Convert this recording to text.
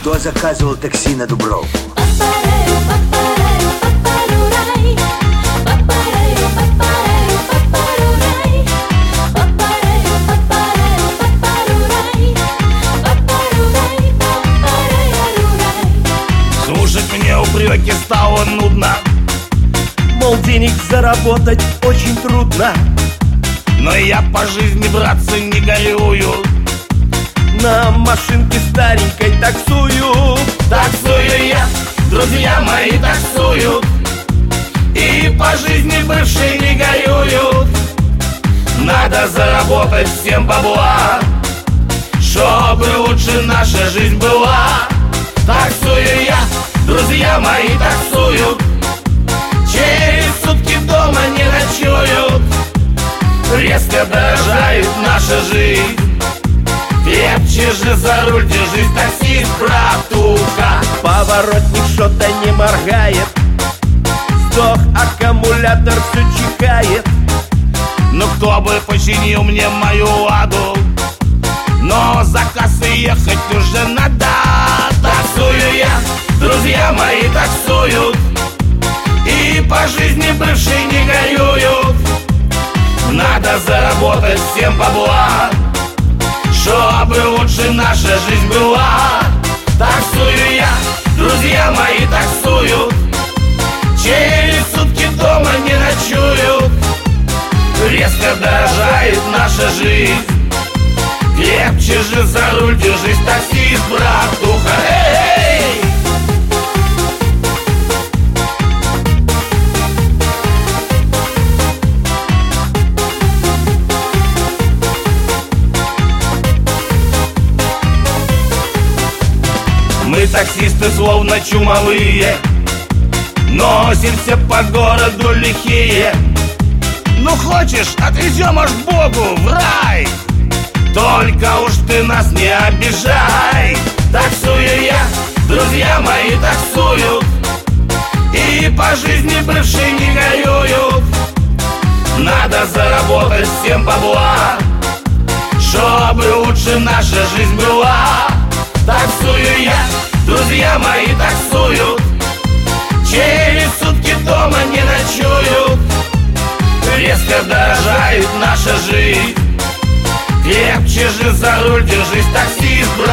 Кто заказывал такси на Дубровку? Слушать мне упреки стало нудно, мол, денег заработать очень трудно. но я по жизни, братцы, не горюю. На машинке старенькой таксую. Таксую я, друзья мои таксуют, и по жизни бывшие не горюют. Надо заработать всем бабла, чтобы лучше наша жизнь была. Таксую я, друзья мои таксуют, через сутки дома не ночуют. Резко дорожает наша жизнь, крепче же за руль держись, таксист, братуха. Поворотник что-то не моргает, сдох аккумулятор, все чихает. Ну кто бы починил мне мою ладу, но за кассой ехать уже надо. Таксую я, друзья мои таксуют, и по жизни бывшие не горюют. Надо заработать всем бабла, чтобы лучше наша жизнь была. Таксую я, друзья мои таксуют, через сутки дома не ночуют. Резко дорожает наша жизнь, крепче же за руль держись, таксист, братуха. Эй! Мы таксисты словно чумовые, носимся по городу лихие. Ну хочешь, отвезем аж к Богу в рай, только уж ты нас не обижай. Таксую я, друзья мои таксуют, и по жизни бывшие не горюют. Надо заработать всем бабла, чтобы лучше наша жизнь была. Таксую я, друзья мои таксуют, через сутки дома не ночуют. Резко дорожает наша жизнь, крепче же за руль держись, таксист,